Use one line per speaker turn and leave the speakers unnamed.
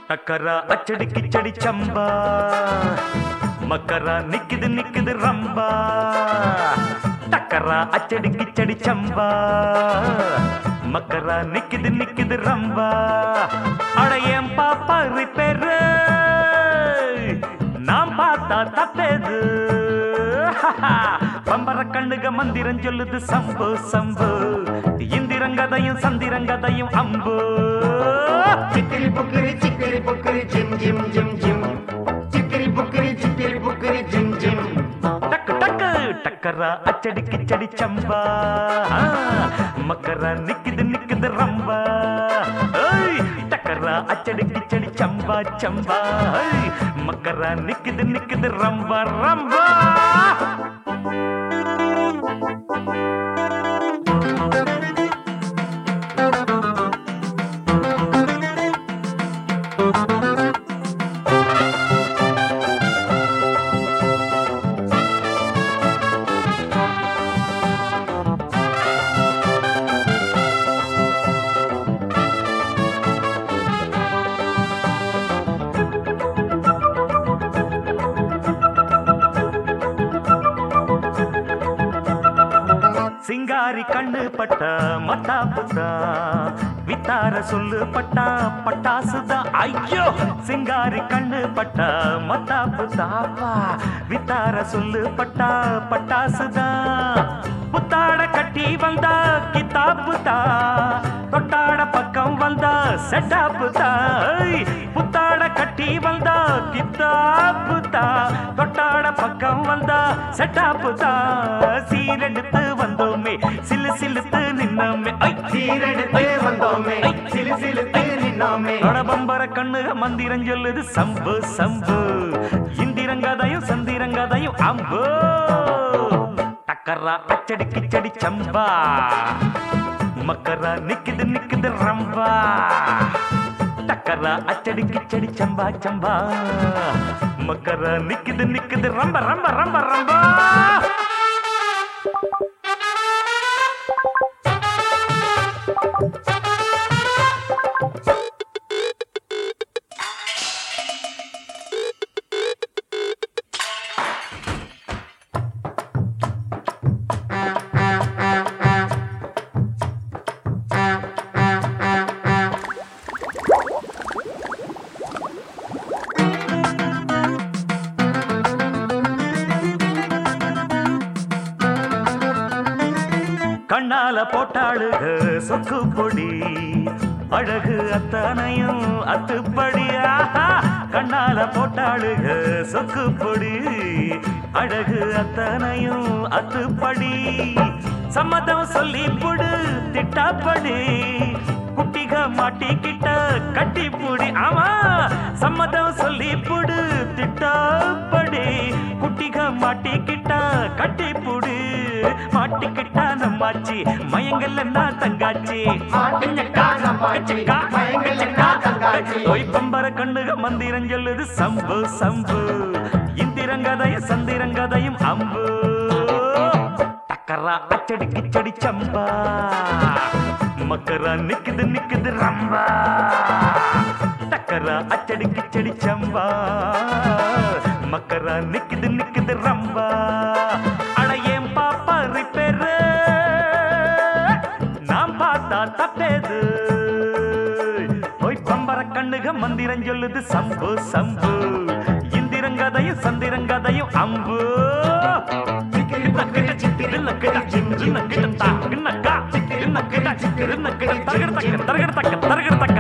டக்கரா அச்சடி கிச்சடி சம்பா மக்கரா நிக்குது ரம்பா டக்கரா அச்சடி கிச்சடி சம்பா மக்கரா நிக்குது ரம்பா அடையேன் பாப்பா ரிப்பேரு நாம் பார்த்தா தப்பேது பம்பர கண்ணுக மந்திரம் சொல்லுது சம்பு சம்பு இந்திரங்கதையும் சந்திரங்கதையும் அம்பு
சிக்கிரி புக்கிரி ஜிம் ஜிம் ஜிம் ஜிம் சிக்கிரி புக்கிரி ஜிம் ஜிம்
டக்கு டக்கு டக்கரா அச்சடி கிச்சடி சம்பா மக்கரா நிக்குது ரம்பா டக்கரா அச்சடி கிச்சடி சம்பா சம்பா மக்கரா நிக்குது ரம்பா ரம்பா சிங்காரி கண்ணு பட்டா மத்தா புத்தா வித்தார சொல்லு பட்டா பட்டாசுதான் ஐயோ சிங்காரி கண்ணு பட்டா மத்தா புத்தாப்பா வித்தார சொல்லு பட்டா பட்டாசுதான் புத்தாட கட்டி வந்தா கித்தாப்புதா தொட்டாட பக்கம் வந்தா செட்டாப்புதா புத்தாட கட்டி வந்தா கித்தாப்புதா தொட்டாட பக்கம் வந்தா செட்டாப்புதா சீரெடுத்து வந்தோமே சிலு சிலுத்து நின்னோமே
சீரெடுத்து வந்தோமே சிலு சிலுத்து நின்னோமே
பம்பர கண்ணுக மந்திரம் சொல்லுது சம்பு சம்பு இந்திரங்கதையும் சந்திரங்கதையும் அம்பு டக்கரா அச்சடி கிச்சடி சம்பா மக்கரா நிக்குது ரம்பா டக்கரா அச்சடி கிச்சடி சம்பா சம்பா மக்கரா நிக்குது ரம்பா ரம்பா ரம்பா ரம்பா கண்ணால போட்டாளுக சொக்கு பொடி அழகு அத்தனையும் அத்துப்படியா கண்ணால போட்டாளுக சொக்கு பொடி அழகு அத்தனையும் அத்துப்படி சம்மதம் சொல்லி புடு திட்டாப்படி குட்டிக மாட்டிக்கிட்ட கட்டி புடி ஆமா சம்மதம் சொல்லி புடு திட்டாப்படி குட்டிக மாட்டிக்கிட்ட கட்டி புடி மாட்டிக்கிட்டா நம்மாச்சி மயங்கல்ல நான் தங்காச்சி பம்பர கண்ணுக மந்திரம் சொல்லுது சம்பு சம்பு இந்திரங்கதையும் சந்திரங்கதையும் அம்பு டக்கரா அச்சடி கிச்சடி சம்பா மக்கரா நிக்குது ரம்பா டக்கரா அச்சடி கிச்சடி சம்பா மக்கரா நிக்குது ரம்பா அடையேன் பாப்பா ரிப்பேரு நாம் பார்த்தா தப்பேது பம்பர கண்ணுக மந்திரம் சொல்லுது சம்பு சம்பு இந்திரங்கதையும் சந்திரங்கதையும் அம்பு தரகட தக்க